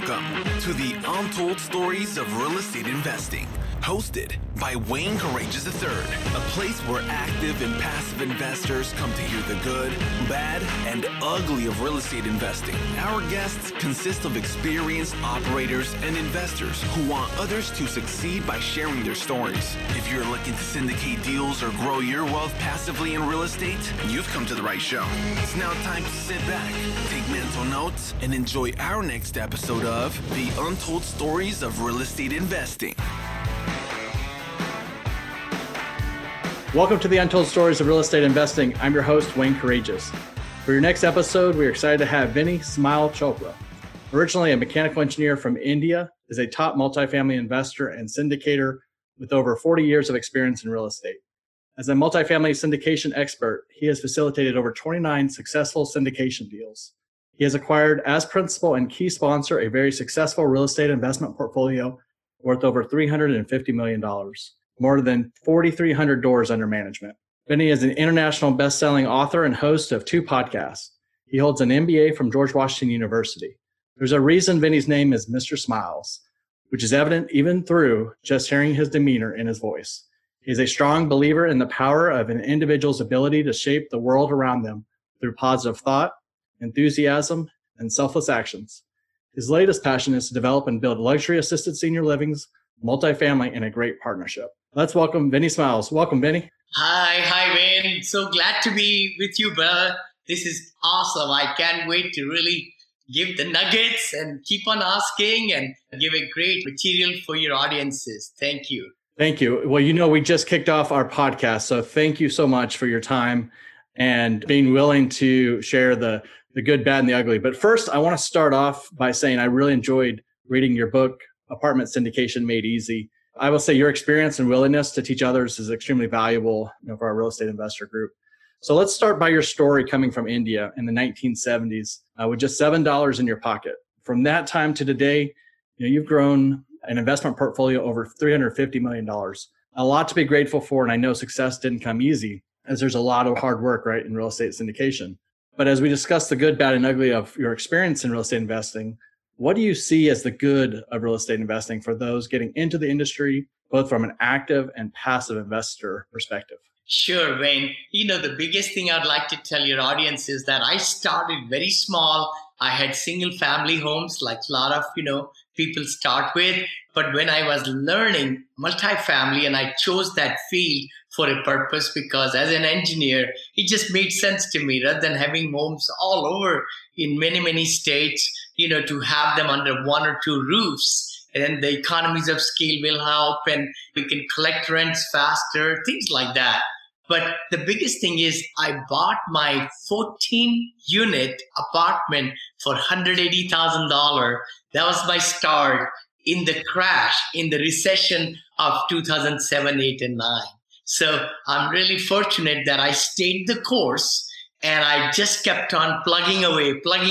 Welcome to the Untold Stories of Real Estate Investing, hosted by Wayne Courageous III, a place where active and passive investors come to hear the good, bad, and ugly of real estate investing. Our guests consist of experienced operators and investors who want others to succeed by sharing their stories. If you're looking to syndicate deals or grow your wealth passively in real estate, you've come to the right show. It's now time to sit back, take mental notes, and enjoy our next episode of The Untold Stories of Real Estate Investing. Welcome to the Untold Stories of Real Estate Investing. I'm your host, Wayne Courageous. For your next episode, we're excited to have Vinny Smile Chopra. Originally a mechanical engineer from India, is a top multifamily investor and syndicator with over 40 years of experience in real estate. As a multifamily syndication expert, he has facilitated over 29 successful syndication deals. He has acquired as principal and key sponsor a very successful real estate investment portfolio worth over $350 million. More than 4,300 doors under management. Vinny is an international best-selling author and host of 2 podcasts. He holds an MBA from George Washington University. There's a reason Vinny's name is Mr. Smiles, which is evident even through just hearing his demeanor in his voice. He is a strong believer in the power of an individual's ability to shape the world around them through positive thought, enthusiasm, and selfless actions. His latest passion is to develop and build luxury-assisted senior livings, multifamily, in a great partnership. Let's welcome Vinny Smiles. Welcome, Vinny. Hi, Wayne. So glad to be with you, brother. This is awesome. I can't wait to really give the nuggets and keep on asking and give a great material for your audiences. Thank you. Thank you. Well, we just kicked off our podcast, so thank you so much for your time and being willing to share the good, bad, and the ugly. But first, I want to start off by saying I really enjoyed reading your book, Apartment Syndication Made Easy. I will say your experience and willingness to teach others is extremely valuable for our real estate investor group. So let's start by your story coming from India in the 1970s with just $7 in your pocket. From that time to today, you've grown an investment portfolio over $350 million. A lot to be grateful for, and I know success didn't come easy, as there's a lot of hard work, right, in real estate syndication. But as we discuss the good, bad, and ugly of your experience in real estate investing, what do you see as the good of real estate investing for those getting into the industry, both from an active and passive investor perspective? Sure, Wayne. The biggest thing I'd like to tell your audience is that I started very small. I had single family homes like a lot of, people start with. But when I was learning multifamily, and I chose that field for a purpose because as an engineer, it just made sense to me rather than having homes all over in many, many states, to have them under 1 or 2 roofs. And the economies of scale will help and we can collect rents faster, things like that. But the biggest thing is I bought my 14-unit apartment for $180,000. That was my start in the crash, in the recession of 2007, 8, and 9. So I'm really fortunate that I stayed the course and I just kept on plugging away.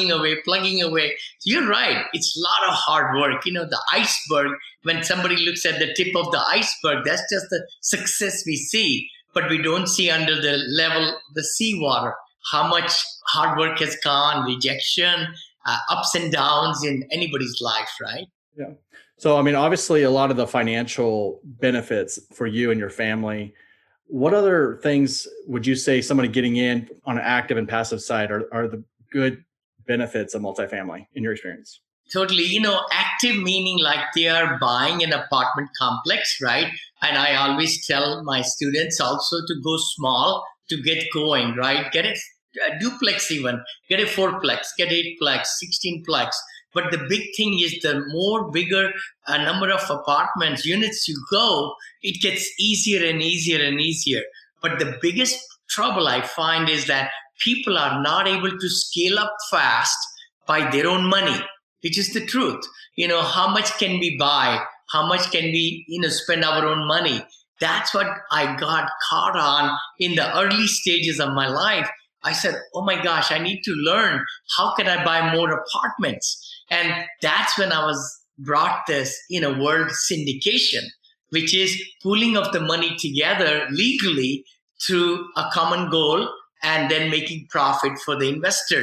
You're right. It's a lot of hard work. The iceberg, when somebody looks at the tip of the iceberg, that's just the success we see. But we don't see under the level, the seawater, how much hard work has gone, rejection, ups and downs in anybody's life, right? Yeah. So, obviously a lot of the financial benefits for you and your family. What other things would you say somebody getting in on an active and passive side are the good benefits of multifamily in your experience? Totally. Active meaning like they are buying an apartment complex, right? And I always tell my students also to go small to get going, right? Get a duplex even, get a 4-plex, get 8-plex, 16-plex. But the big thing is the more bigger a number of apartments, units you go, it gets easier and easier and easier. But the biggest trouble I find is that people are not able to scale up fast by their own money, which is the truth. How much can we buy? How much can we, spend our own money? That's what I got caught on in the early stages of my life. I said, oh my gosh, I need to learn. How can I buy more apartments? And that's when I was brought this, word syndication, which is pooling of the money together legally through a common goal and then making profit for the investors.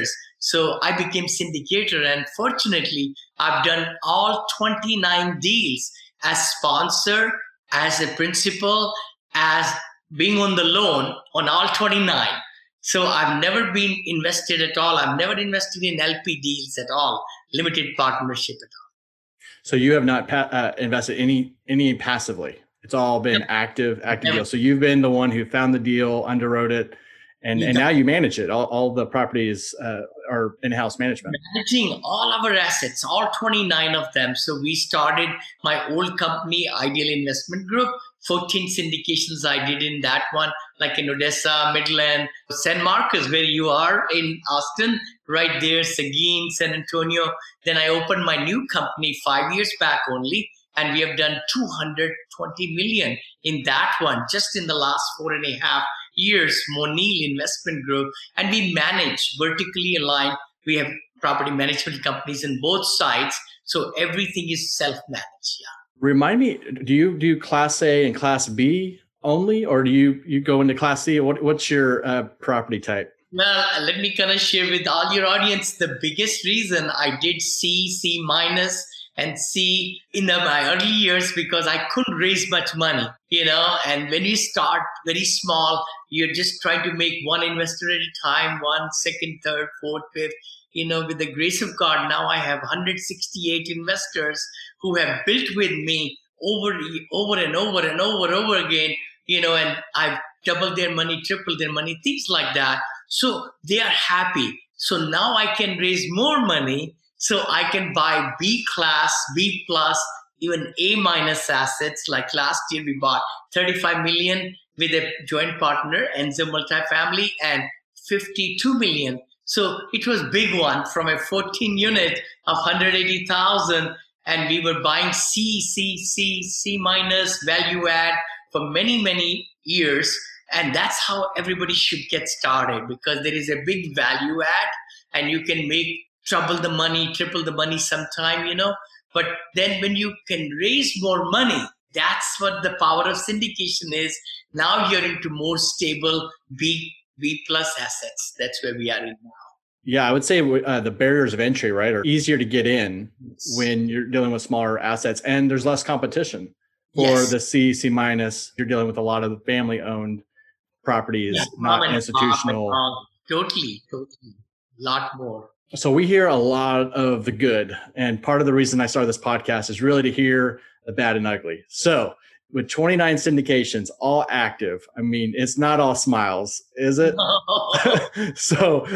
So I became syndicator, and fortunately, I've done all 29 deals as sponsor, as a principal, as being on the loan on all 29. So I've never been invested at all. I've never invested in LP deals at all, limited partnership at all. So you have not invested any passively. It's all been active deals. So you've been the one who found the deal, underwrote it, and now you manage it. All the properties are in-house management. Managing all our assets, all 29 of them. So we started my old company, Ideal Investment Group. 14 syndications I did in that one, like in Odessa, Midland, San Marcos, where you are in Austin, right there, Seguin, San Antonio. Then I opened my new company 5 years back only, and we have done 220 million in that one, just in the last 4.5 years, Monil Investment Group. And we manage vertically aligned. We have property management companies on both sides. So everything is self-managed. Yeah. Remind me, do you do Class A and Class B only, or do you go into Class C? What's your property type? Well, let me kind of share with all your audience the biggest reason I did C minus, and C in my early years, because I couldn't raise much money, and when you start very small, you're just trying to make one investor at a time, one, second, third, fourth, fifth. With the grace of God, now I have 168 investors who have built with me over and over again, and I've doubled their money, tripled their money, things like that. So they are happy. So now I can raise more money, so I can buy B class, B plus, even A minus assets. Like last year, we bought 35 million with a joint partner, Enzo Multifamily, and 52 million. So it was big one from a 14 unit of 180,000, and we were buying C minus value add for many, many years. And that's how everybody should get started, because there is a big value add, and you can make triple the money sometime, But then when you can raise more money, that's what the power of syndication is. Now you're into more stable B plus assets. That's where we are in now. Yeah, I would say the barriers of entry, right, are easier to get in when you're dealing with smaller assets, and there's less competition. For the C minus, you're dealing with a lot of family-owned properties, not institutional. Totally. A lot more. So we hear a lot of the good, and part of the reason I started this podcast is really to hear the bad and ugly. So with 29 syndications, all active, I mean, it's not all smiles, is it? No. So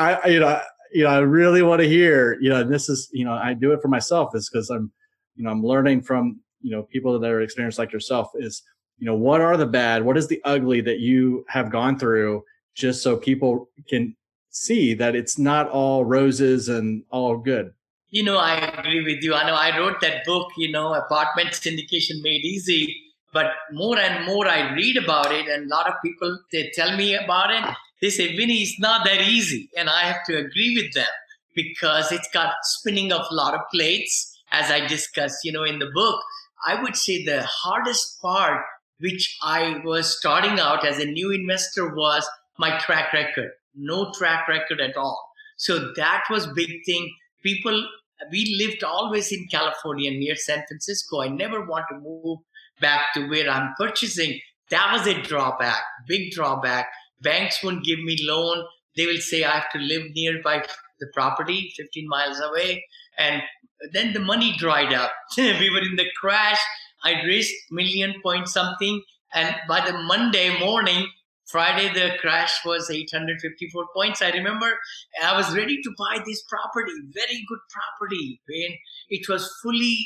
I really want to hear, and this is, I do it for myself, is because I'm learning from, people that are experienced like yourself, is, what are the bad, what is the ugly that you have gone through, just so people can see that it's not all roses and all good. I agree with you. I know I wrote that book, Apartment Syndication Made Easy, but more and more I read about it, and a lot of people, they tell me about it. They say, Vinny, it's not that easy. And I have to agree with them, because it's got spinning of a lot of plates, as I discussed, in the book. I would say the hardest part, which I was starting out as a new investor, was my track record. No track record at all. So that was big thing. We lived always in California near San Francisco. I never want to move back to where I'm purchasing. That was a drawback, big drawback. Banks won't give me loan. They will say I have to live nearby the property, 15 miles away. And then the money dried up. We were in the crash. I raised million point something. And by the Monday morning, Friday, the crash was 854 points. I remember I was ready to buy this property, very good property. When it was fully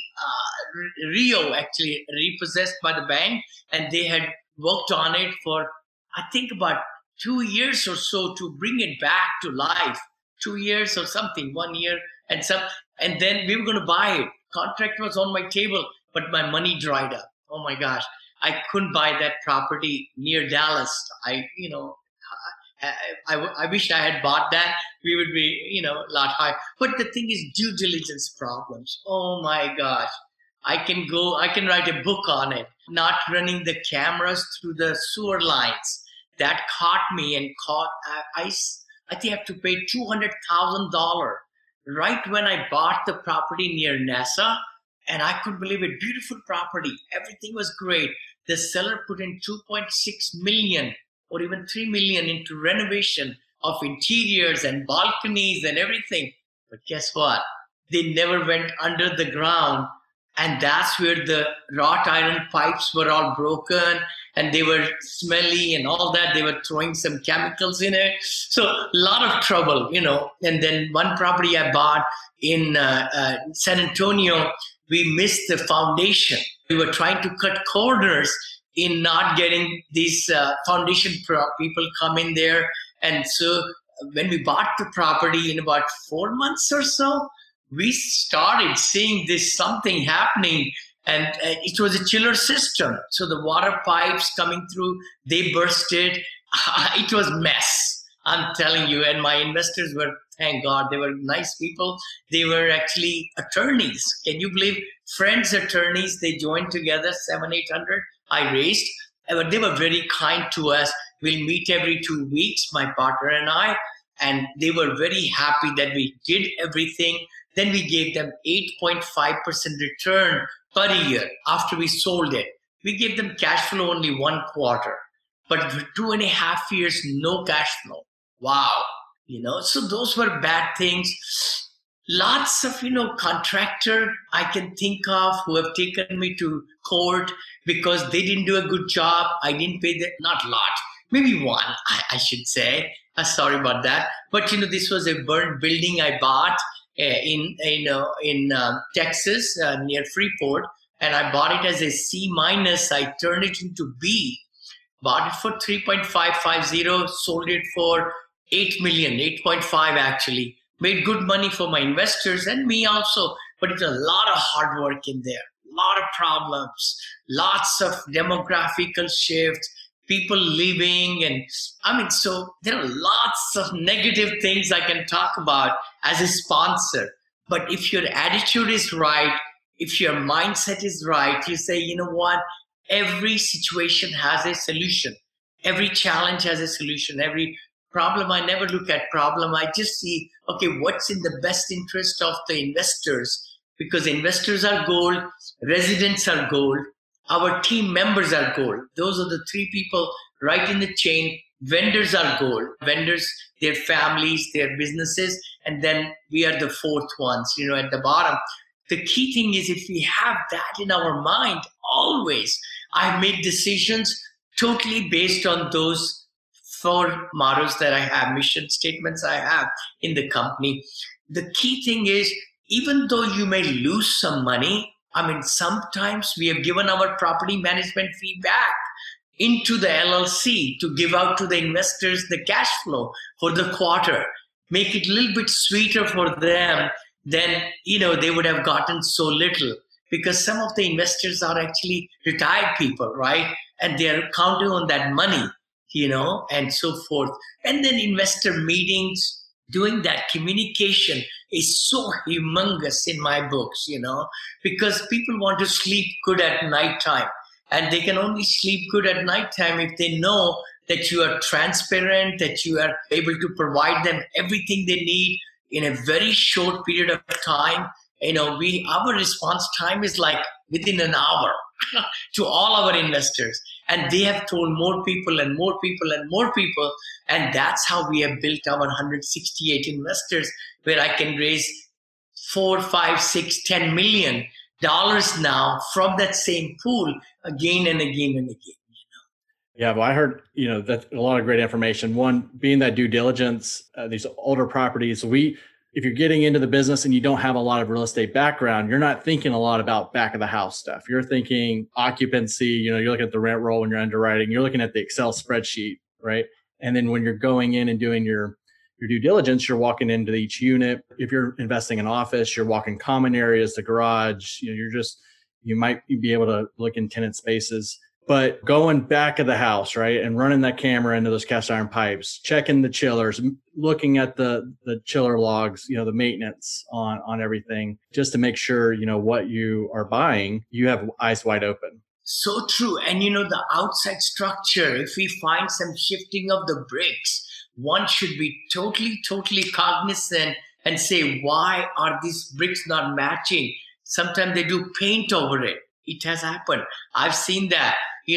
repossessed by the bank, and they had worked on it for, I think, about 2 years or so to bring it back to life. 2 years or something, 1 year and some. And then we were going to buy it. Contract was on my table, but my money dried up. Oh my gosh. I couldn't buy that property near Dallas. I wish I had bought that. We would be, a lot higher. But the thing is, due diligence problems. Oh my gosh. I can write a book on it. Not running the cameras through the sewer lines. That caught me and I think I have to pay $200,000 right when I bought the property near NASA. And I couldn't believe it. Beautiful property. Everything was great. The seller put in 2.6 million or even 3 million into renovation of interiors and balconies and everything. But guess what? They never went under the ground. And that's where the wrought iron pipes were all broken and they were smelly and all that. They were throwing some chemicals in it. So a lot of trouble, And then one property I bought in San Antonio, we missed the foundation. We were trying to cut corners in not getting these foundation people come in there. And so when we bought the property in about 4 months or so, we started seeing this something happening, and it was a chiller system. So the water pipes coming through, they bursted. It was mess, I'm telling you. And my investors were, thank God, they were nice people. They were actually attorneys. Can you believe? Friends attorneys, they joined together, 700-800 I raised. But they were very kind to us. We'll meet every 2 weeks, my partner and I, and they were very happy that we did everything. Then we gave them 8.5% return per year after we sold it. We gave them cash flow only 1 quarter, but for 2.5 years, no cash flow. Wow. So those were bad things. Lots of, contractor I can think of who have taken me to court because they didn't do a good job. I didn't pay them, not a lot, maybe one, I should say. Sorry about that. But, this was a burned building I bought in Texas near Freeport, and I bought it as a C-. I turned it into B. Bought it for 3.550, sold it for 8 million, 8.5 actually. Made good money for my investors and me also, but it's a lot of hard work in there, a lot of problems, lots of demographical shifts, people leaving, and so there are lots of negative things I can talk about as a sponsor. But if your attitude is right, if your mindset is right, you say, you know what, every situation has a solution. Every challenge has a solution. Every problem, I never look at problem. I just see, okay, what's in the best interest of the investors? Because investors are gold, residents are gold, our team members are gold. Those are the 3 people right in the chain. Vendors are gold. Vendors, their families, their businesses, and then we are the 4th ones, at the bottom. The key thing is if we have that in our mind, always, I make decisions totally based on those 4 mottos that I have, mission statements I have in the company. The key thing is, even though you may lose some money, sometimes we have given our property management fee back into the LLC to give out to the investors the cash flow for the quarter, make it a little bit sweeter for them than, they would have gotten so little, because some of the investors are actually retired people, right? And they're counting on that money, and so forth. And then investor meetings, doing that communication is so humongous in my books, because people want to sleep good at nighttime, and they can only sleep good at nighttime if they know that you are transparent, that you are able to provide them everything they need in a very short period of time. Our response time is like within an hour to all our investors. And they have told more people and more people and more people. And that's how we have built our 168 investors, where I can raise $4, $5, $6, $10 million now from that same pool again and again and again. Yeah, well, I heard, that's a lot of great information. One, being that due diligence, these older properties, if you're getting into the business and you don't have a lot of real estate background, you're not thinking a lot about back of the house stuff. You're thinking occupancy, you're looking at the rent roll when you're underwriting, you're looking at the Excel spreadsheet, right? And then when you're going in and doing your due diligence, you're walking into each unit. If you're investing in office, you're walking common areas, the garage, you might be able to look in tenant spaces. But going back of the house, right, and running that camera into those cast iron pipes, checking the chillers, looking at the chiller logs, the maintenance on everything, just to make sure, what you are buying, you have eyes wide open. So true. And, the outside structure, if we find some shifting of the bricks, one should be totally cognizant and say, why are these bricks not matching? Sometimes they do paint over it. It has happened. I've seen that.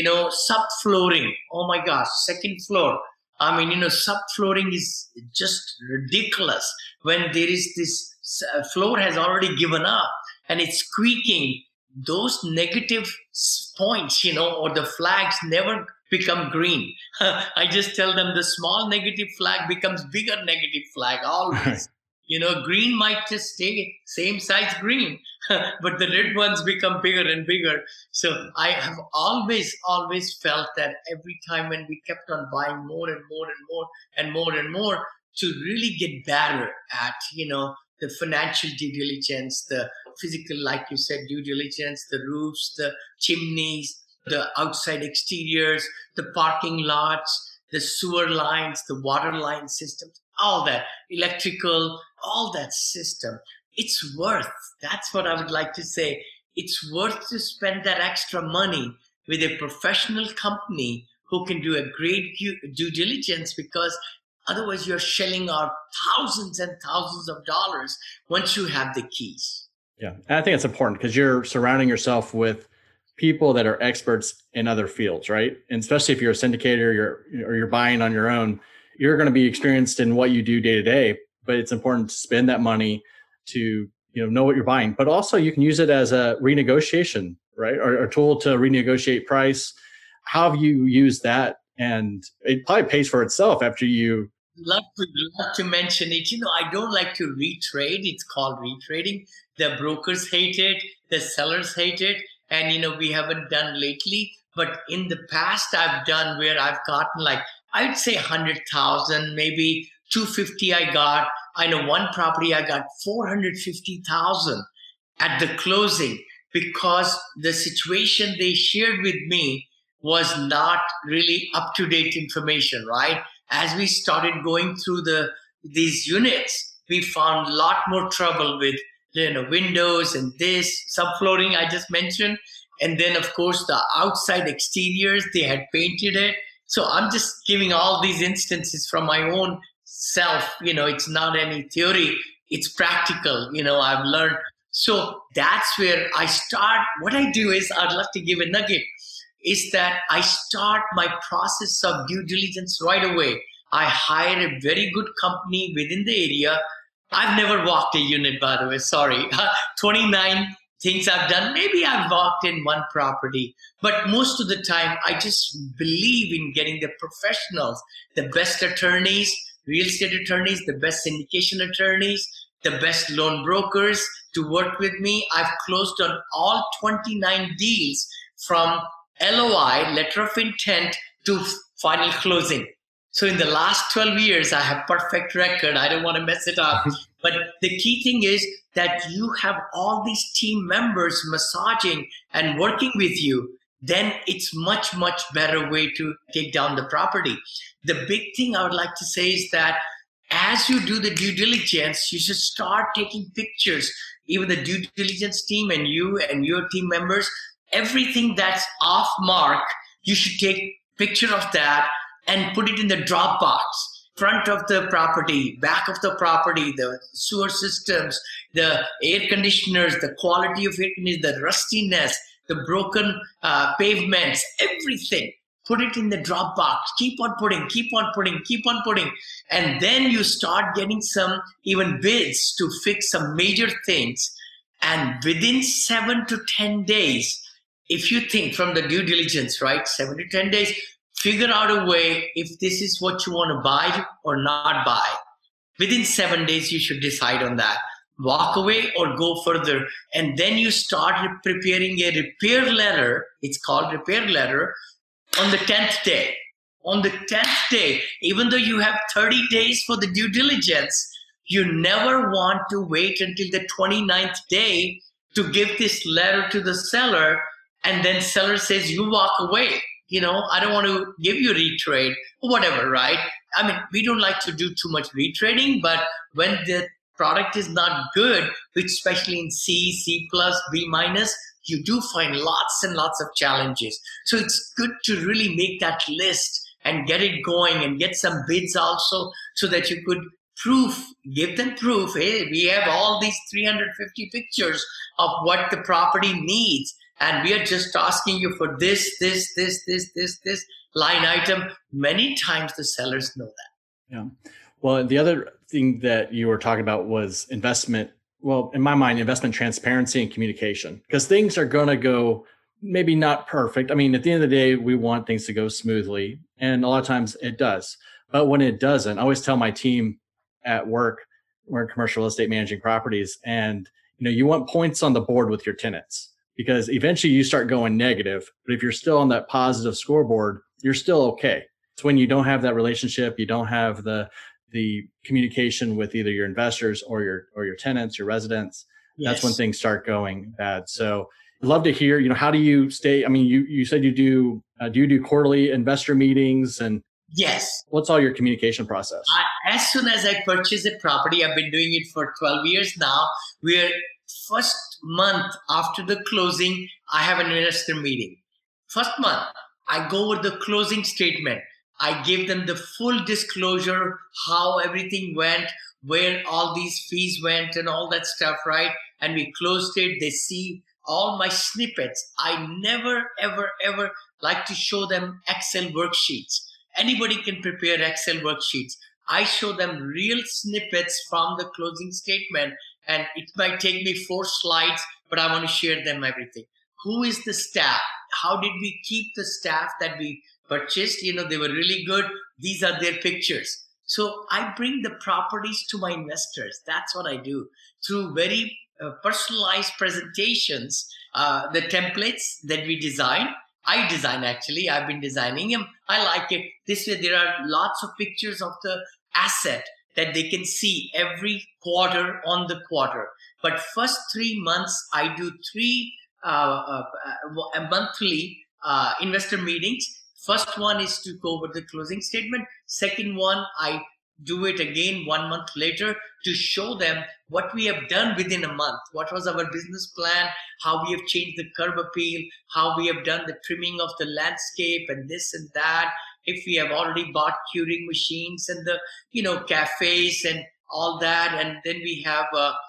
Subflooring. Oh my gosh, second floor. I mean, subflooring is just ridiculous when there is this floor has already given up and it's squeaking. Those negative points, or the flags never become green. I just tell them the small negative flag becomes bigger negative flag always. Green might just stay same size green, but the red ones become bigger and bigger. So I have always felt that every time when we kept on buying more and more and more and more and more to really get better at, the financial due diligence, the physical, like you said, due diligence, the roofs, the chimneys, the outside exteriors, the parking lots, the sewer lines, the water line systems, all that, electrical, all that system. It's worth, that's what I would like to say. It's worth to spend that extra money with a professional company who can do a great due diligence, because otherwise you're shelling out thousands and thousands of dollars once you have the keys. Yeah, and I think it's important because you're surrounding yourself with people that are experts in other fields, right? And especially if you're a syndicator or you're buying on your own, you're going to be experienced in what you do day to day, but it's important to spend that money to know what you're buying. But also you can use it as a renegotiation, right? Or a tool to renegotiate price. How have you used that? And it probably pays for itself after you. Love to mention it. I don't like to retrade. It's called retrading. The brokers hate it. The sellers hate it. And, we haven't done lately. But in the past, I've done where I've gotten I would say 100,000, maybe 250 I got. I know one property I got 450,000 at the closing because the situation they shared with me was not really up-to-date information, right? As we started going through these units, we found a lot more trouble with windows and this subflooring I just mentioned. And then, of course, the outside exteriors, they had painted it. So I'm just giving all these instances from my own self. It's not any theory. It's practical. I've learned. So that's where I start. What I do is I'd love to give a nugget is that I start my process of due diligence right away. I hire a very good company within the area. I've never walked a unit, by the way. Sorry. 29 things I've done. Maybe I've walked in one property, but most of the time I just believe in getting the professionals, the best attorneys, real estate attorneys, the best syndication attorneys, the best loan brokers to work with me. I've closed on all 29 deals from LOI, letter of intent, to final closing. So in the last 12 years, I have perfect record. I don't want to mess it up. But the key thing is that you have all these team members massaging and working with you. Then it's much better way to take down the property. The big thing I would like to say is that as you do the due diligence, you should start taking pictures. Even the due diligence team and you and your team members, everything that's off mark, you should take picture of that and put it in the Dropbox. Front of the property, back of the property, the sewer systems, the air conditioners, the quality of air conditioning, the rustiness, the broken pavements, everything. Put it in the Dropbox. Keep on putting. And then you start getting some even bids to fix some major things. And within 7 to 10 days, if you think from the due diligence, right, 7 to 10 days, figure out a way if this is what you want to buy or not buy. Within 7 days, you should decide on that. Walk away or go further. And then you start preparing a repair letter. It's called repair letter on the 10th day. On the 10th day, even though you have 30 days for the due diligence, you never want to wait until the 29th day to give this letter to the seller. And then seller says, you walk away. I don't want to give you a retrade or whatever, right? I mean, we don't like to do too much retrading, but when the product is not good, which especially in C, C+, B-, you do find lots and lots of challenges. So it's good to really make that list and get it going and get some bids also so that you could give them proof. Hey, we have all these 350 pictures of what the property needs. And we are just asking you for this line item. Many times the sellers know that. Yeah. Well, the other thing that you were talking about was investment. Well, in my mind, investment transparency and communication, because things are going to go maybe not perfect. I mean, at the end of the day, we want things to go smoothly. And a lot of times it does. But when it doesn't, I always tell my team at work, we're in commercial real estate managing properties, and you want points on the board with your tenants, because eventually you start going negative. But if you're still on that positive scoreboard, you're still okay. It's when you don't have that relationship, you don't have the communication with either your investors or your tenants, your residents. Yes. That's when things start going bad. So I'd love to hear, how do you stay? I mean, you said you do you do quarterly investor meetings, and yes. What's all your communication process? As soon as I purchase a property, I've been doing it for 12 years now. We're first month after the closing, I have an investor meeting. First month, I go over the closing statement. I give them the full disclosure, how everything went, where all these fees went and all that stuff, right? And we closed it. They see all my snippets. I never, ever, ever like to show them Excel worksheets. Anybody can prepare Excel worksheets. I show them real snippets from the closing statement, and it might take me 4 slides, but I want to share them everything. Who is the staff? How did we keep the staff that we purchased? They were really good. These are their pictures. So I bring the properties to my investors. That's what I do through very personalized presentations, the templates that we design. I design, actually. I've been designing them. I like it. This way, there are lots of pictures of the asset that they can see every quarter on the quarter. But first 3 months, I do 3 monthly investor meetings. First one is to go over the closing statement. Second one, I do it again 1 month later to show them what we have done within a month. What was our business plan, how we have changed the curb appeal, how we have done the trimming of the landscape and this and that. If we have already bought curing machines and the, cafes and all that. And then we have,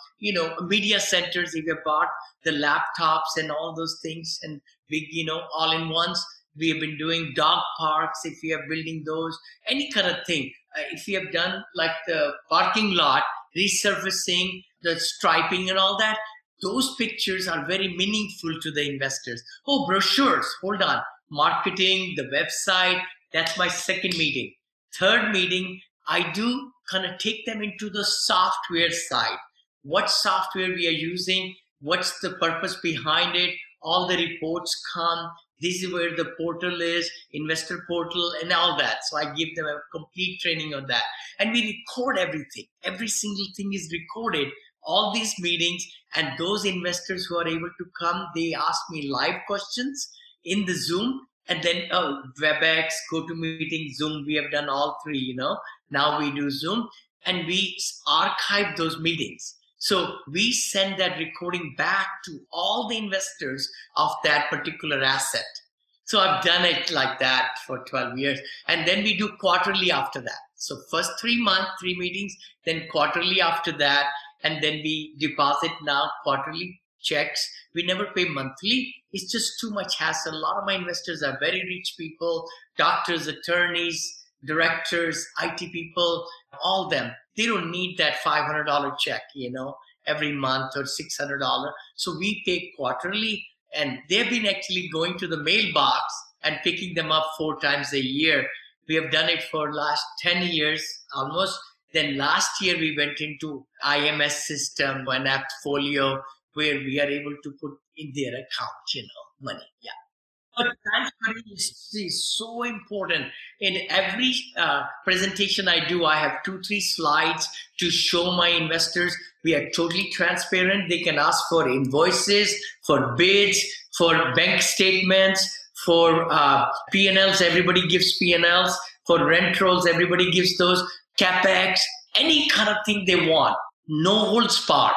media centers. If we have bought the laptops and all those things and big, all-in-ones. We have been doing dog parks, if we are building those, any kind of thing. If we have done like the parking lot, resurfacing, the striping and all that, those pictures are very meaningful to the investors. Oh, brochures, hold on. Marketing, the website, that's my second meeting. Third meeting, I do kind of take them into the software side. What software we are using, what's the purpose behind it, all the reports come. This is where the portal is, investor portal and all that. So I give them a complete training on that. And we record everything. Every single thing is recorded, all these meetings. And those investors who are able to come, they ask me live questions in the Zoom. And then WebEx, GoToMeeting, Zoom, we have done all 3, Now we do Zoom. And we archive those meetings. So we send that recording back to all the investors of that particular asset. So I've done it like that for 12 years. And then we do quarterly after that. So first 3 months, 3 meetings, then quarterly after that. And then we deposit now quarterly checks. We never pay monthly. It's just too much hassle. A lot of my investors are very rich people, doctors, attorneys, directors, IT people, all them. They don't need that $500 check, every month or $600. So we pay quarterly, and they've been actually going to the mailbox and picking them up 4 times a year. We have done it for last 10 years almost. Then last year we went into IMS system, an Appfolio, where we are able to put in their account, money. Yeah. But transparency is so important. In every presentation I do, I have 2-3 slides to show my investors we are totally transparent. They can ask for invoices, for bids, for bank statements, for P&Ls. Everybody gives P&Ls. For rent rolls, everybody gives those. CapEx, any kind of thing they want. No holds barred.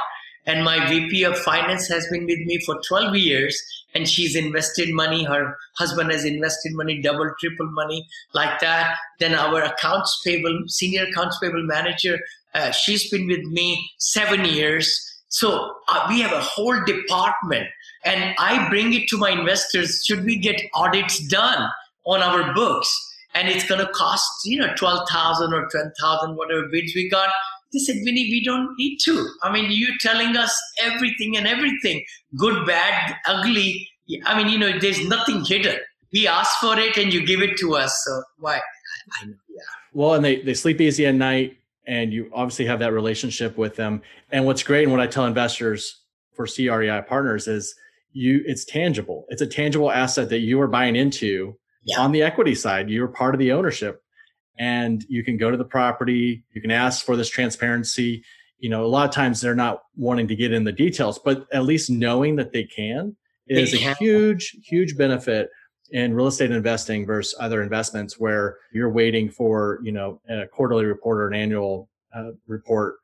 And my VP of finance has been with me for 12 years, and she's invested money. Her husband has invested money, double, triple money like that. Then our accounts payable, senior accounts payable manager, she's been with me 7 years. So we have a whole department, and I bring it to my investors. Should we get audits done on our books? And it's going to cost, 12,000 or 10,000, whatever bids we got. They said, Vinny, we don't need to. I mean, you're telling us everything and everything, good, bad, ugly. I mean, there's nothing hidden. We ask for it and you give it to us. So why? I know. Yeah. Well, and they sleep easy at night, and you obviously have that relationship with them. And what's great, and what I tell investors for CREI partners is it's tangible. It's a tangible asset that you are buying into. Yeah. On the equity side, you're part of the ownership. And you can go to the property, you can ask for this transparency. A lot of times they're not wanting to get in the details, but at least knowing that they can is a huge, huge benefit in real estate investing versus other investments where you're waiting for, a quarterly report or an annual report.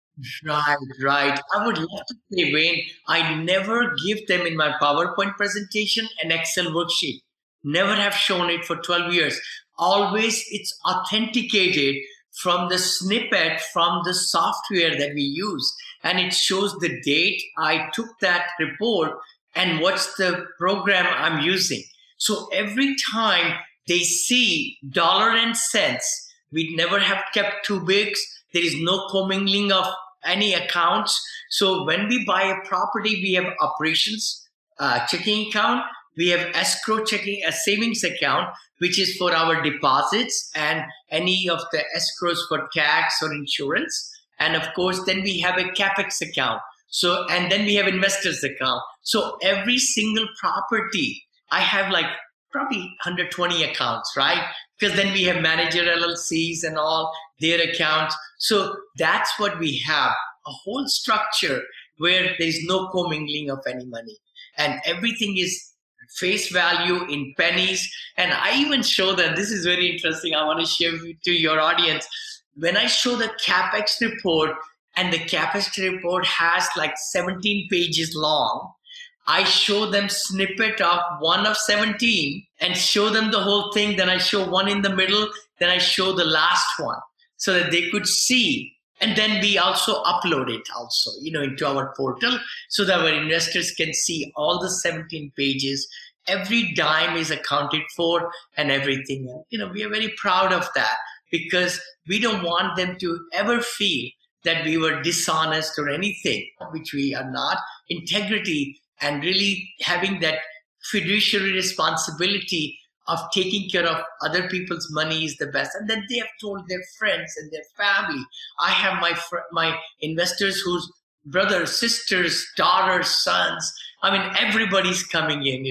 Right. I would love to say, Wayne, I never give them in my PowerPoint presentation an Excel worksheet. Never have shown it for 12 years. Always it's authenticated from the snippet from the software that we use. And it shows the date I took that report and what's the program I'm using. So every time they see dollar and cents, we never have kept two bigs. There is no commingling of any accounts. So when we buy a property, we have operations, checking account. We have escrow checking, a savings account, which is for our deposits and any of the escrows for tax or insurance. And of course, then we have a CapEx account. So, and then we have investors account. So every single property, I have like probably 120 accounts, right? Because then we have manager LLCs and all their accounts. So that's what we have, a whole structure where there's no commingling of any money. And everything is face value in pennies. And I even show them, this is very interesting, I want to share to your audience. When I show the CapEx report, and the CapEx report has like 17 pages long, I show them snippet of 1 of 17 and show them the whole thing. Then I show one in the middle, then I show the last one so that they could see. And then we also upload it also, into our portal so that our investors can see all the 17 pages. Every dime is accounted for and everything. And, we are very proud of that because we don't want them to ever feel that we were dishonest or anything, which we are not. Integrity and really having that fiduciary responsibility of taking care of other people's money is the best. And then they have told their friends and their family. I have my investors whose brothers, sisters, daughters, sons. I mean, everybody's coming in,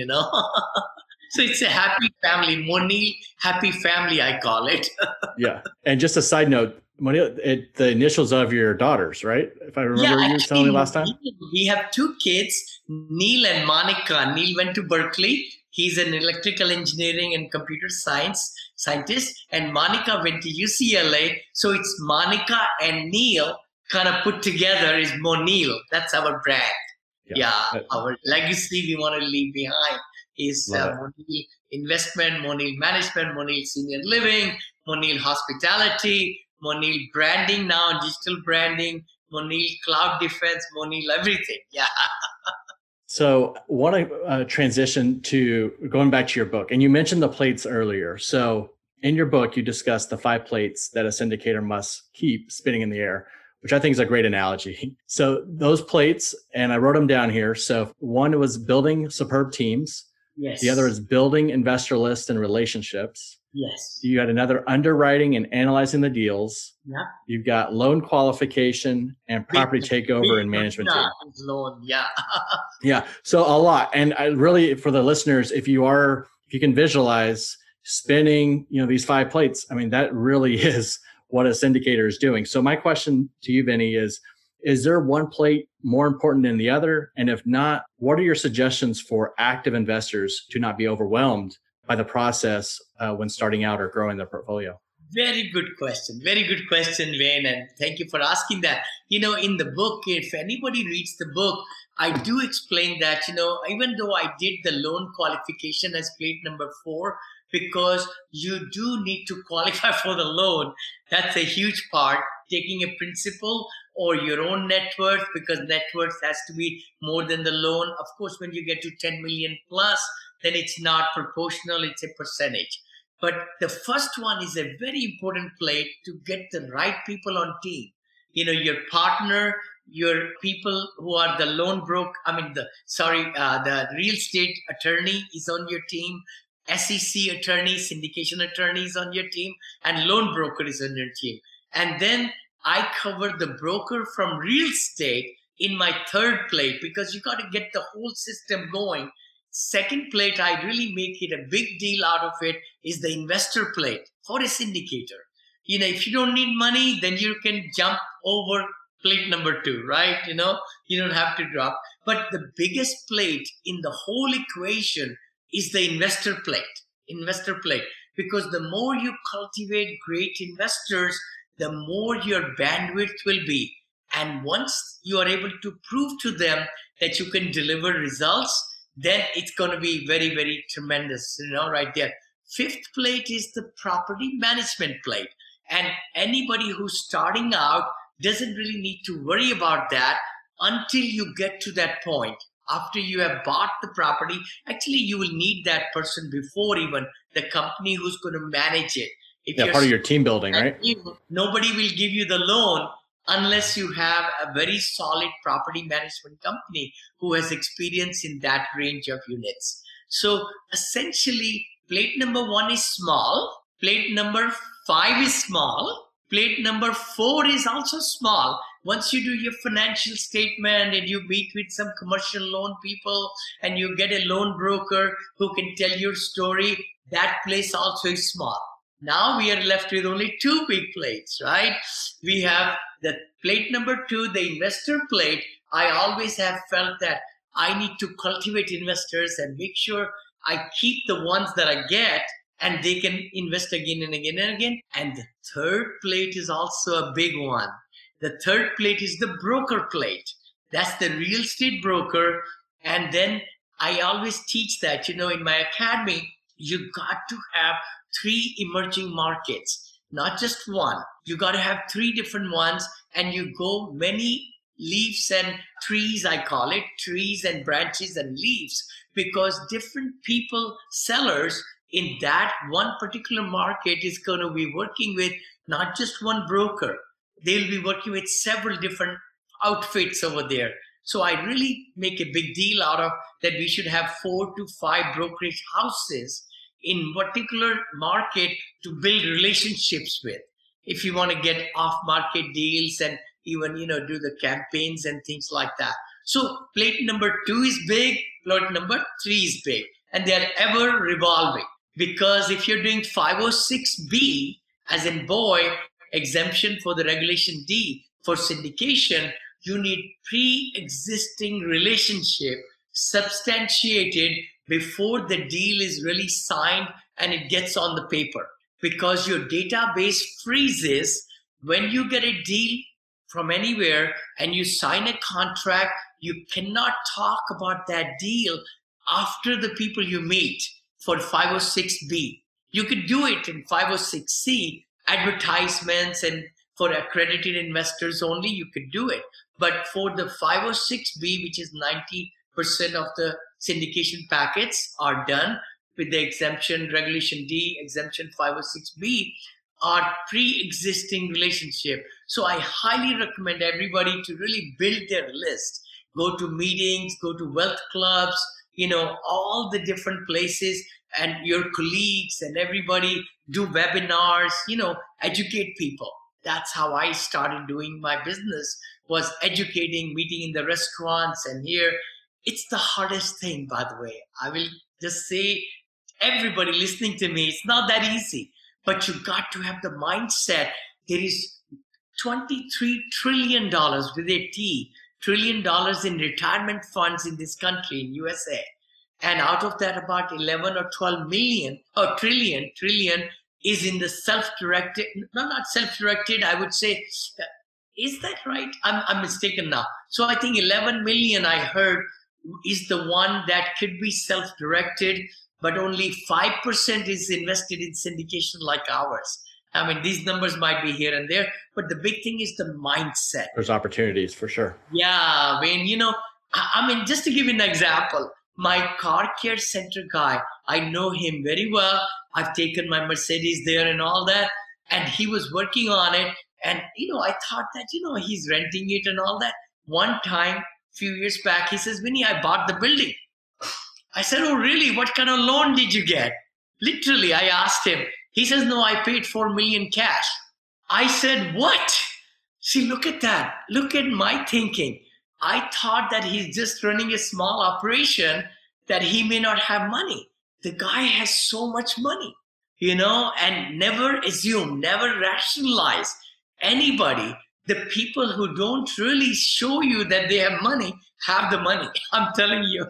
So it's a happy family. Monil, happy family, I call it. Yeah. And just a side note, Monil, the initials of your daughters, right? If I remember you telling me last time. We have two kids, Neil and Monica. Neil went to Berkeley. He's an electrical engineering and computer scientist. And Monica went to UCLA. So it's Monica and Neil kind of put together is Monil. That's our brand. Yeah. Our legacy we want to leave behind is Monil Investment, Monil Management, Monil Senior Living, Monil Hospitality, Monil Branding now, digital branding, Monil Cloud Defense, Monil everything. Yeah. So I want to transition to going back to your book. And you mentioned the plates earlier. So in your book, you discussed the 5 plates that a syndicator must keep spinning in the air, which I think is a great analogy. So those plates, and I wrote them down here. So one was building superb teams. Yes. The other is building investor lists and relationships. Yes. You got another underwriting and analyzing the deals. Yeah. You've got loan qualification and property takeover and management team. Loan, yeah. Yeah. So a lot. And I really, for the listeners, if you can visualize spinning, these 5 plates, I mean, that really is what a syndicator is doing. So my question to you, Vinny, is there one plate more important than the other? And if not, what are your suggestions for active investors to not be overwhelmed by the process when starting out or growing their portfolio? Very good question. Very good question, Wayne. And thank you for asking that. In the book, if anybody reads the book, I do explain that, even though I did the loan qualification as plate number 4, because you do need to qualify for the loan. That's a huge part. Taking a principal or your own net worth, because net worth has to be more than the loan. Of course, when you get to 10 million plus, then it's not proportional, it's a percentage. But the first one is a very important plate to get the right people on team. Your partner, your people who are the loan the real estate attorney is on your team, SEC attorney, syndication attorney is on your team, and loan broker is on your team. And then I cover the broker from real estate in my third plate, because you got to get the whole system going. Second plate, I really make it a big deal out of it, is the investor plate for a syndicator. If you don't need money, then you can jump over plate number 2, right? You don't have to drop. But the biggest plate in the whole equation is the investor plate. Because the more you cultivate great investors, the more your bandwidth will be. And once you are able to prove to them that you can deliver results, then it's going to be very, very tremendous, right there. Fifth plate is the property management plate. And anybody who's starting out doesn't really need to worry about that until you get to that point. After you have bought the property, actually you will need that person before even the company who's going to manage it. If part of your team building, right? Nobody will give you the loan unless you have a very solid property management company who has experience in that range of units. So essentially, plate number 1 is small. Plate number 5 is small. Plate number 4 is also small. Once you do your financial statement and you meet with some commercial loan people and you get a loan broker who can tell your story, that place also is small. Now we are left with only 2 big plates, right? We have the plate number 2, the investor plate. I always have felt that I need to cultivate investors and make sure I keep the ones that I get and they can invest again and again and again. And the third plate is also a big one. The third plate is the broker plate. That's the real estate broker. And then I always teach that, in my academy, you got to have 3 emerging markets, not just one. You got to have 3 different ones, and you go many leaves and trees, I call it, trees and branches and leaves, because different people, sellers in that one particular market is going to be working with not just one broker. They'll be working with several different outfits over there. So I really make a big deal out of that we should have 4 to 5 brokerage houses in particular market to build relationships with. If you want to get off-market deals and even, do the campaigns and things like that. So plate number 2 is big, plate number 3 is big, and they're ever revolving. Because if you're doing 506B, as in boy, exemption for the Regulation D for syndication, you need pre-existing relationship substantiated before the deal is really signed and it gets on the paper. Because your database freezes when you get a deal from anywhere and you sign a contract, you cannot talk about that deal after the people you meet for 506B. You could do it in 506C, advertisements, and for accredited investors only, you could do it. But for the 506B, which is 90% of the syndication packets are done with the exemption, Regulation D, exemption 506B, are pre-existing relationship. So I highly recommend everybody to really build their list. Go to meetings, go to wealth clubs, all the different places, and your colleagues and everybody do webinars, educate people. That's how I started doing my business, was educating, meeting in the restaurants and here. It's the hardest thing, by the way. I will just say, everybody listening to me, it's not that easy, but you got to have the mindset. There is $23 trillion with a T, $trillion in retirement funds in this country, in USA. And out of that, about 11 or 12 million, or trillion is in the self-directed, no, not self-directed, I would say, is that right? I'm mistaken now. So I think 11 million I heard is the one that could be self-directed, but only 5% is invested in syndication like ours. I mean, these numbers might be here and there, but the big thing is the mindset. There's opportunities for sure. Yeah, Wayne, I mean, just to give you an example, my car care center guy, I know him very well. I've taken my Mercedes there and all that, and he was working on it. And, I thought that, he's renting it and all that. One time, a few years back, he says, Vinny, I bought the building. I said, oh, really? What kind of loan did you get? Literally, I asked him. He says, no, I paid 4 million cash. I said, what? See, look at that. Look at my thinking. I thought that he's just running a small operation, that he may not have money. The guy has so much money, and never assume, never rationalize anybody. The people who don't really show you that they have money have the money. I'm telling you.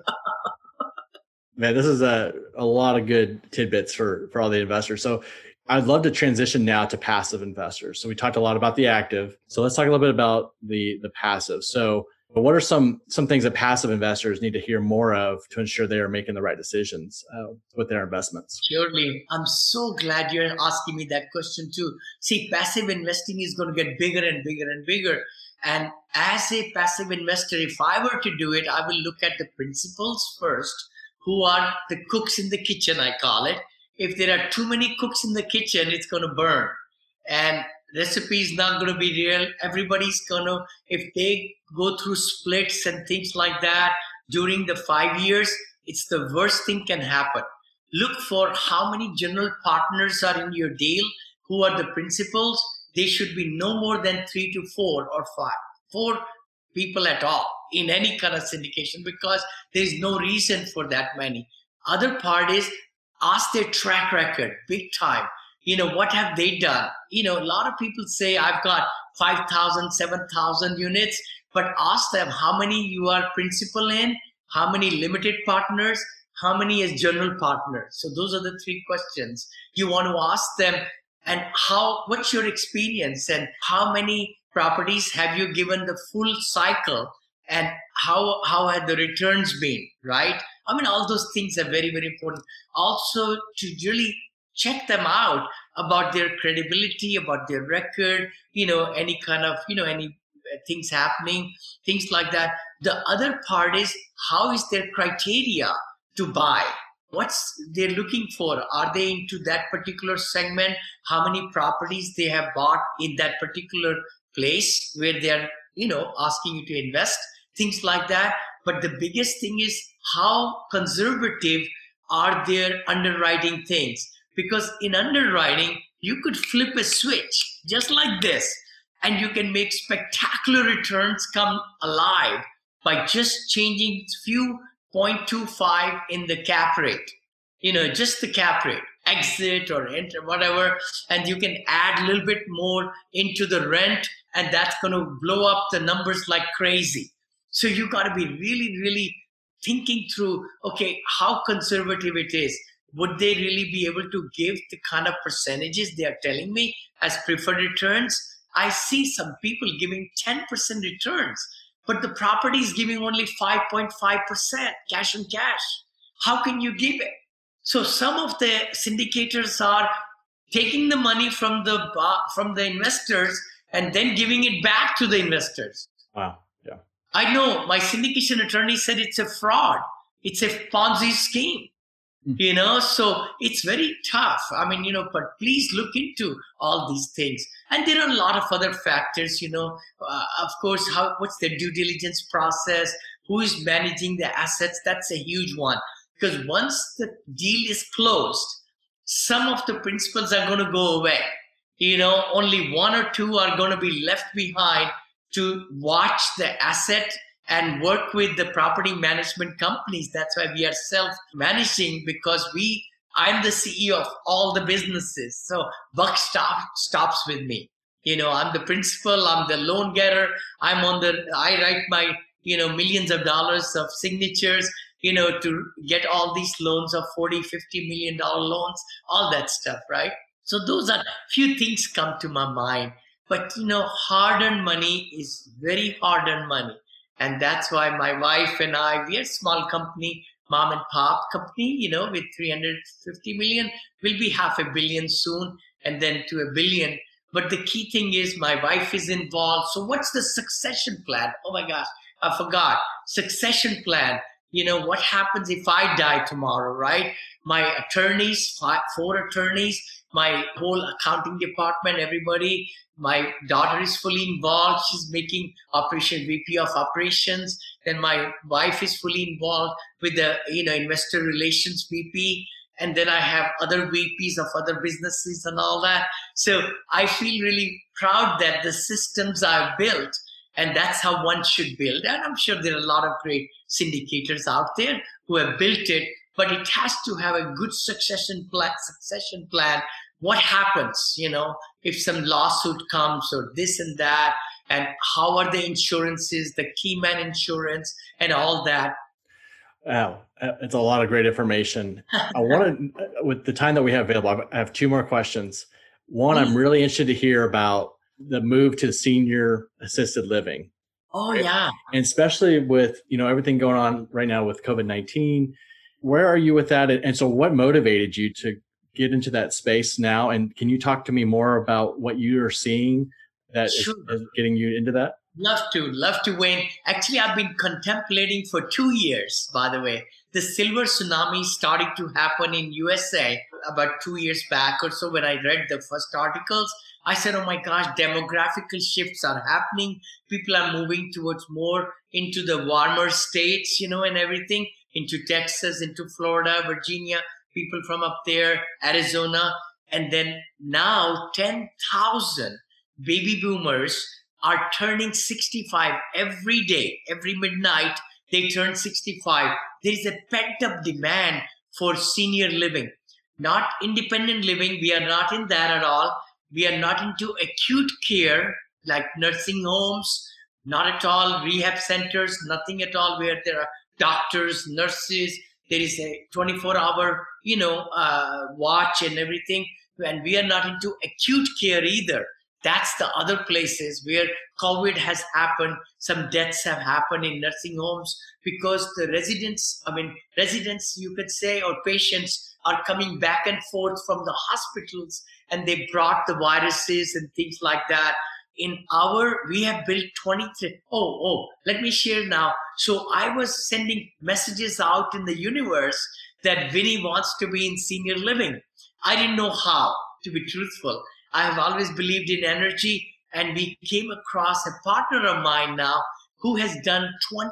Man, this is a lot of good tidbits for all the investors. So I'd love to transition now to passive investors. So we talked a lot about the active. So let's talk a little bit about the passive. So what are some things that passive investors need to hear more of to ensure they are making the right decisions with their investments? Surely. I'm so glad you're asking me that question too. See, passive investing is going to get bigger and bigger and bigger. And as a passive investor, if I were to do it, I will look at the principals first, who are the cooks in the kitchen, I call it. If there are too many cooks in the kitchen, it's going to burn. And recipe is not going to be real. Everybody's going to, if they go through splits and things like that during the 5 years, it's the worst thing can happen. Look for how many general partners are in your deal, who are the principals. They should be no more than 3 to 4 or 5. 4 people at all in any kind of syndication, because there is no reason for that many. Other part is ask their track record, big time. What have they done? A lot of people say, I've got 5,000, 7,000 units, but ask them how many you are principal in, how many limited partners, how many as general partners. So those are the 3 questions you want to ask them. And what's your experience, and how many properties have you given the full cycle, and how have the returns been, right? I mean, all those things are very, very important. Also, to really check them out about their credibility, about their record, any kind of, any things happening, things like that. The other part is, how is their criteria to buy? What's they're looking for? Are they into that particular segment? How many properties they have bought in that particular place where they're, asking you to invest, things like that. But the biggest thing is, how conservative are their underwriting things? Because in underwriting, you could flip a switch just like this, and you can make spectacular returns come alive by just changing few 0.25 in the cap rate, just the cap rate, exit or enter, whatever, and you can add a little bit more into the rent, and that's going to blow up the numbers like crazy. So you got to be really, really thinking through, okay, how conservative it is. Would they really be able to give the kind of percentages they are telling me as preferred returns? I see some people giving 10% returns, but the property is giving only 5.5% cash on cash. How can you give it? So some of the syndicators are taking the money from the investors and then giving it back to the investors. Wow. Yeah. I know my syndication attorney said it's a fraud. It's a Ponzi scheme. So it's very tough. I mean, but please look into all these things. And there are a lot of other factors, of course, what's the due diligence process? Who is managing the assets? That's a huge one. Because once the deal is closed, some of the principals are going to go away. Only 1 or 2 are going to be left behind to watch the asset and work with the property management companies. That's why we are self-managing, because I'm the CEO of all the businesses. So buck stops with me. I'm the principal, I'm the loan getter. I write my, millions of dollars of signatures, to get all these loans of $40, $50 million loans, all that stuff, right? So those are few things come to my mind. But hard-earned money is very hard-earned money. And that's why my wife and I, we are a small company, mom and pop company, with 350 million. We'll be $500 million soon, and then to $1 billion. But the key thing is my wife is involved. So what's the succession plan? Oh my gosh, I forgot. Succession plan. What happens if I die tomorrow, right? My attorneys, 4 attorneys, my whole accounting department, everybody. My daughter is fully involved. She's making VP of operations. Then my wife is fully involved with the, investor relations VP. And then I have other VPs of other businesses and all that. So I feel really proud that the systems I've built, and that's how one should build. And I'm sure there are a lot of great syndicators out there who have built it, but it has to have a good succession plan. What happens, if some lawsuit comes or this and that, and how are the insurances, the key man insurance and all that. Wow, it's a lot of great information. I want to, with the time that we have available, I have 2 more questions. One, I'm really interested to hear about the move to senior assisted living. Oh, yeah. And especially with, everything going on right now with COVID-19, where are you with that? And so what motivated you to get into that space now? And can you talk to me more about what you are seeing that is getting you into that? Love to, Wayne. Actually, I've been contemplating for 2 years, by the way. The silver tsunami started to happen in USA about 2 years back or so. When I read the first articles, I said, oh my gosh, demographical shifts are happening. People are moving towards more into the warmer states, and everything, into Texas, into Florida, Virginia, people from up there, Arizona. And then now 10,000 baby boomers are turning 65 every day. Every midnight, they turn 65. There is a pent-up demand for senior living, not independent living. We are not in that at all. We are not into acute care like nursing homes, not at all. Rehab centers, nothing at all, where there are doctors, nurses. There is a 24-hour, watch and everything. And we are not into acute care either. That's the other places where COVID has happened. Some deaths have happened in nursing homes because the residents, you could say, or patients are coming back and forth from the hospitals, and they brought the viruses and things like that. We have built 23. Let me share now. So I was sending messages out in the universe that Vinny wants to be in senior living. I didn't know how, to be truthful. I have always believed in energy, and we came across a partner of mine now who has done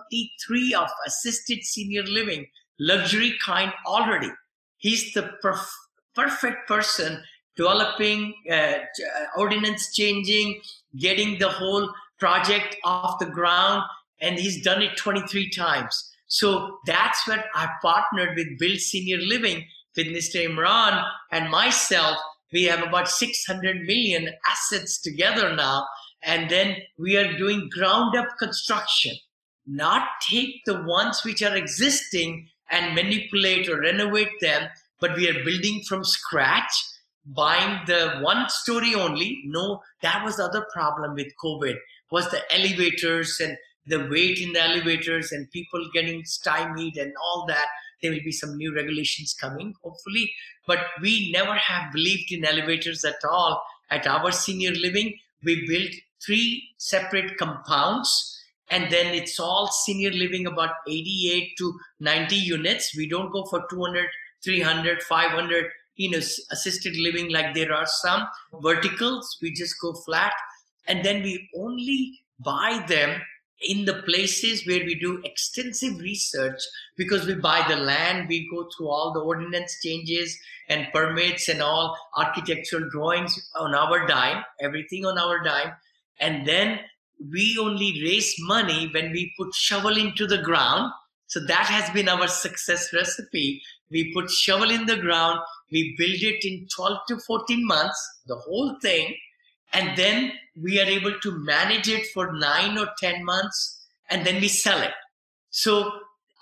23 of assisted senior living, luxury kind already. He's the perfect person, developing, ordinance changing, getting the whole project off the ground, and he's done it 23 times. So that's what I partnered with Build Senior Living with Mr. Imran and myself. We have about 600 million assets together now. And then we are doing ground up construction, not take the ones which are existing and manipulate or renovate them, but we are building from scratch, buying the 1 story only. No, that was the other problem with COVID, was the elevators and the wait in the elevators and people getting stymied and all that. There will be some new regulations coming, hopefully. But we never have believed in elevators at all. At our senior living, we built 3 separate compounds, and then it's all senior living, about 88 to 90 units. We don't go for 200, 300, 500, assisted living like there are some verticals. We just go flat. And then we only buy them in the places where we do extensive research, because we buy the land, we go through all the ordinance changes and permits and all architectural drawings on our dime, everything on our dime. And then we only raise money when we put shovel into the ground. So that has been our success recipe. We put shovel in the ground, we build it in 12 to 14 months, the whole thing. And then we are able to manage it for 9 or 10 months, and then we sell it. So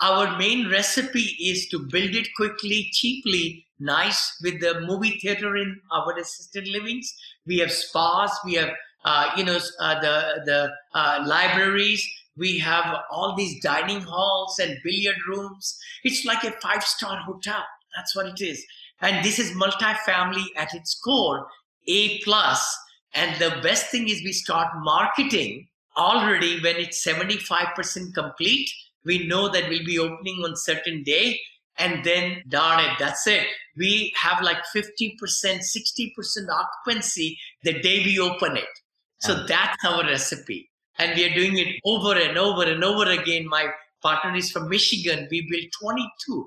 Our main recipe is to build it quickly, cheaply, nice, with the movie theater in our assisted livings. We have spas, we have the libraries. We have all these dining halls and billiard rooms. It's like a 5-star hotel. That's what it is. And this is multifamily at its core, A+. And the best thing is we start marketing already when it's 75% complete. We know that we'll be opening on certain day, and then darn it, that's it. We have like 50%, 60% occupancy the day we open it. So that's our recipe. And we are doing it over and over and over again. My partner is from Michigan. We built 22.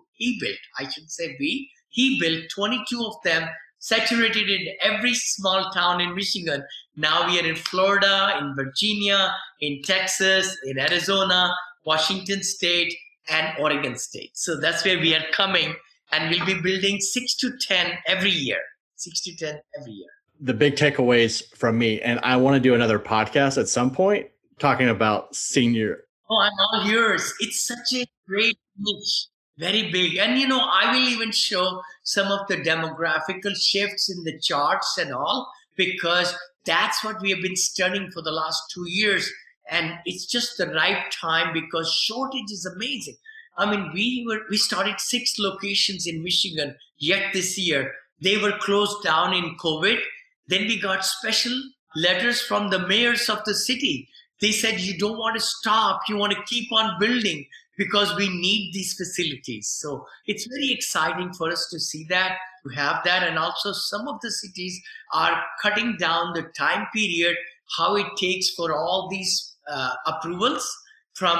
He built 22 of them, saturated in every small town in Michigan. Now we are in Florida, in Virginia, in Texas, in Arizona, Washington State, and Oregon State. So that's where we are coming, and we'll be building 6 to 10 every year. 6 to 10 every year. The big takeaways from me, and I want to do another podcast at some point talking about senior. Oh, I'm all yours. It's such a great niche, very big. And, I will even show some of the demographical shifts in the charts and all, because that's what we have been studying for the last 2 years. And it's just the right time because shortage is amazing. I mean, we started 6 locations in Michigan yet this year. They were closed down in COVID. Then we got special letters from the mayors of the city. They said, you don't want to stop. You want to keep on building because we need these facilities. So it's very exciting for us to see that, to have that. And also some of the cities are cutting down the time period, how it takes for all these approvals from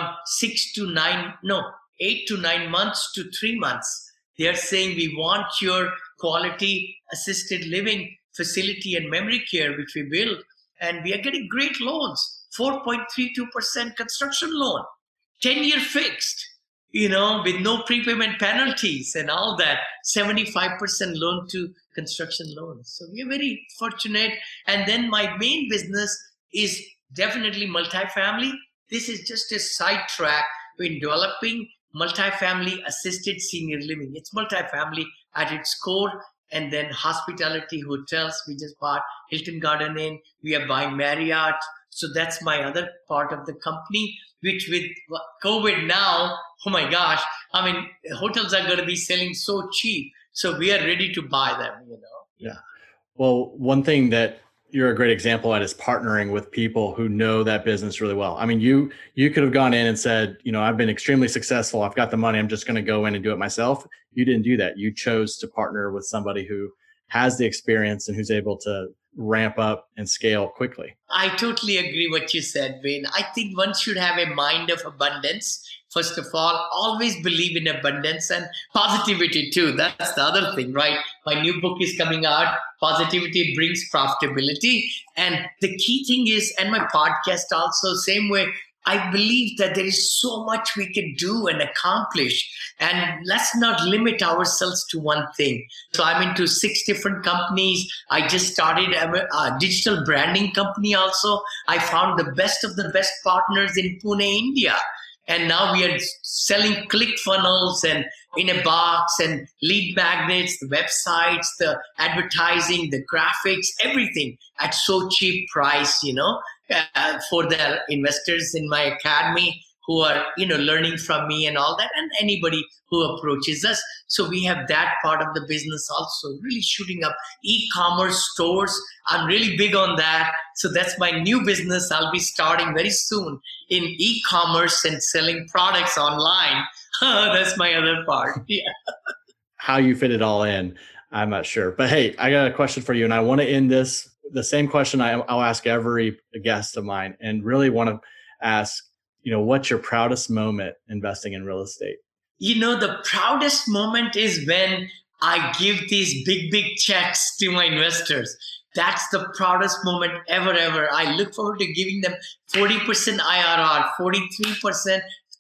8 to 9 months to 3 months. They are saying we want your quality assisted living facility and memory care, which we build. And we are getting great loans, 4.32% construction loan, 10-year fixed, with no prepayment penalties and all that, 75% loan to construction loans. So we are very fortunate. And then my main business is definitely multifamily. This is just a sidetrack in developing multifamily assisted senior living. It's multifamily at its core. And then hospitality hotels. We just bought Hilton Garden Inn. We are buying Marriott. So that's my other part of the company, which with COVID now, oh my gosh, I mean, hotels are going to be selling so cheap. So we are ready to buy them, Yeah. Well, one thing that you're a great example at is partnering with people who know that business really well. I mean, you could have gone in and said, I've been extremely successful. I've got the money. I'm just going to go in and do it myself. You didn't do that. You chose to partner with somebody who has the experience and who's able to ramp up and scale quickly. I totally agree what you said, Wayne. I think one should have a mind of abundance. First of all, always believe in abundance and positivity too. That's the other thing, right? My new book is coming out. Positivity brings profitability. And the key thing is, and my podcast also, same way, I believe that there is so much we can do and accomplish. And let's not limit ourselves to one thing. So I'm into 6 different companies. I just started a digital branding company also. I found the best of the best partners in Pune, India. And now we are selling ClickFunnels and in a box and lead magnets, the websites, the advertising, the graphics, everything at so cheap price, for the investors in my academy who are, learning from me and all that, and anybody who approaches us. So we have that part of the business also, really shooting up e-commerce stores. I'm really big on that. So that's my new business. I'll be starting very soon in e-commerce and selling products online. That's my other part. Yeah. How you fit it all in, I'm not sure. But hey, I got a question for you, and I want to end this the same question I'll ask every guest of mine, and really want to ask, what's your proudest moment investing in real estate? The proudest moment is when I give these big checks to my investors. That's the proudest moment ever. I look forward to giving them 40% IRR, 43%,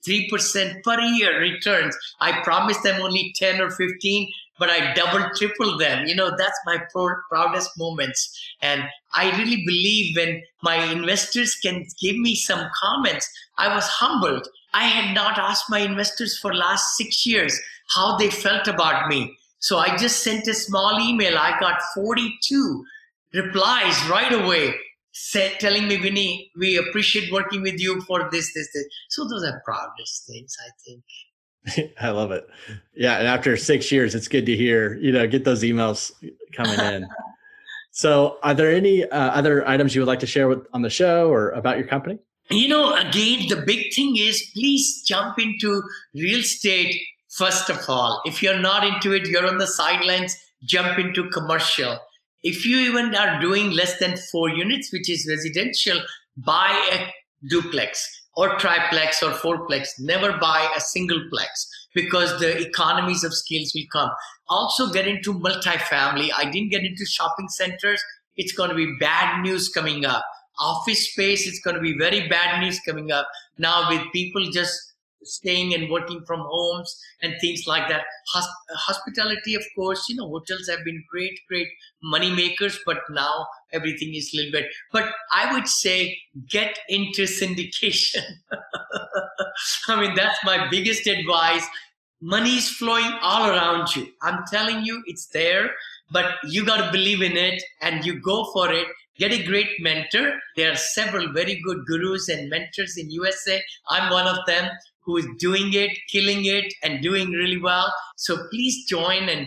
3% per year returns. I promise them only 10 or 15, but I double, triple them. That's my proudest moments. And I really believe when my investors can give me some comments, I was humbled. I had not asked my investors for last 6 years how they felt about me. So I just sent a small email. I got 42 replies right away telling me, Vinny, we appreciate working with you for this. So those are proudest things, I think. I love it. Yeah. And after 6 years, it's good to hear, get those emails coming in. So are there any other items you would like to share on the show or about your company? Again, the big thing is please jump into real estate. First of all, if you're not into it, you're on the sidelines, jump into commercial. If you even are doing less than 4 units, which is residential, buy a duplex or triplex or fourplex. Never buy a singleplex because the economies of scales will come. Also get into multifamily. I didn't get into shopping centers. It's going to be bad news coming up. Office space, it's going to be very bad news coming up. Now with people just staying and working from homes and things like that. Hospitality, of course, hotels have been great money makers, but now everything is a little bit. But I would say get into syndication. I mean, that's my biggest advice. Money is flowing all around you. I'm telling you, it's there, but you got to believe in it and you go for it. Get a great mentor. There are several very good gurus and mentors in USA. I'm one of them who is doing it, killing it, and doing really well. So please join and,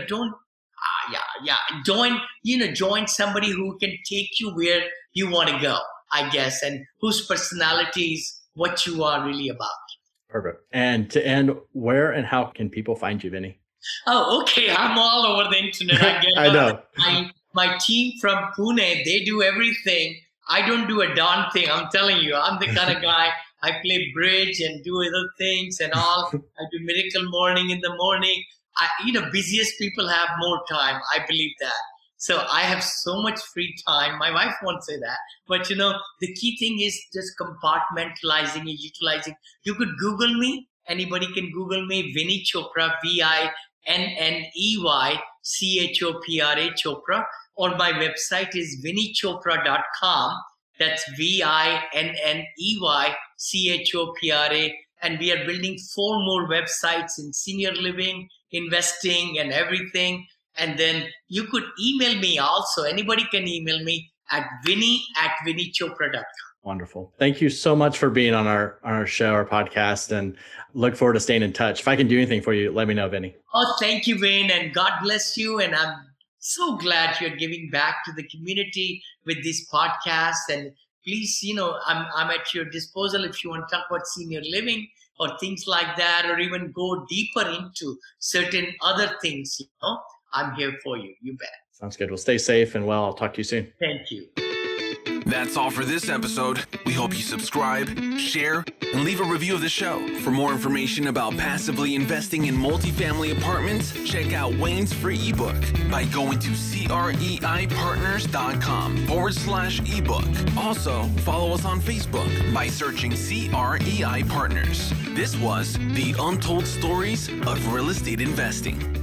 join somebody who can take you where you want to go, I guess, and whose personality is what you are really about. Perfect. And to end, where and how can people find you, Vinny? Oh, okay. I'm all over the internet. I know. My team from Pune, they do everything. I don't do a darn thing. I'm telling you, I'm the kind of guy. I play bridge and do other things and all. I do Miracle Morning in the morning. Busiest people have more time. I believe that. So I have so much free time. My wife won't say that. But, the key thing is just compartmentalizing and utilizing. You could Google me. Anybody can Google me, Vinny Chopra, VINNEY CHOPRA, Chopra. Or my website is vinnychopra.com. That's VINNEY CHOPRA. And we are building 4 more websites in senior living, investing, and everything. And then you could email me also. Anybody can email me at vinny@vinnychopra.com. Wonderful. Thank you so much for being on our show, our podcast, and look forward to staying in touch. If I can do anything for you, let me know, Vinny. Oh, thank you, Wayne, and God bless you. And I'm so glad you're giving back to the community with this podcast. And please, I'm at your disposal if you want to talk about senior living or things like that, or even go deeper into certain other things. I'm here for you. You bet. Sounds good. Well, stay safe and well. I'll talk to you soon. Thank you. That's all for this episode. We hope you subscribe, share, and leave a review of the show. For more information about passively investing in multifamily apartments, check out Wayne's free ebook by going to CREIPartners.com/ebook. Also, follow us on Facebook by searching CREI Partners. This was the Untold Stories of Real Estate Investing.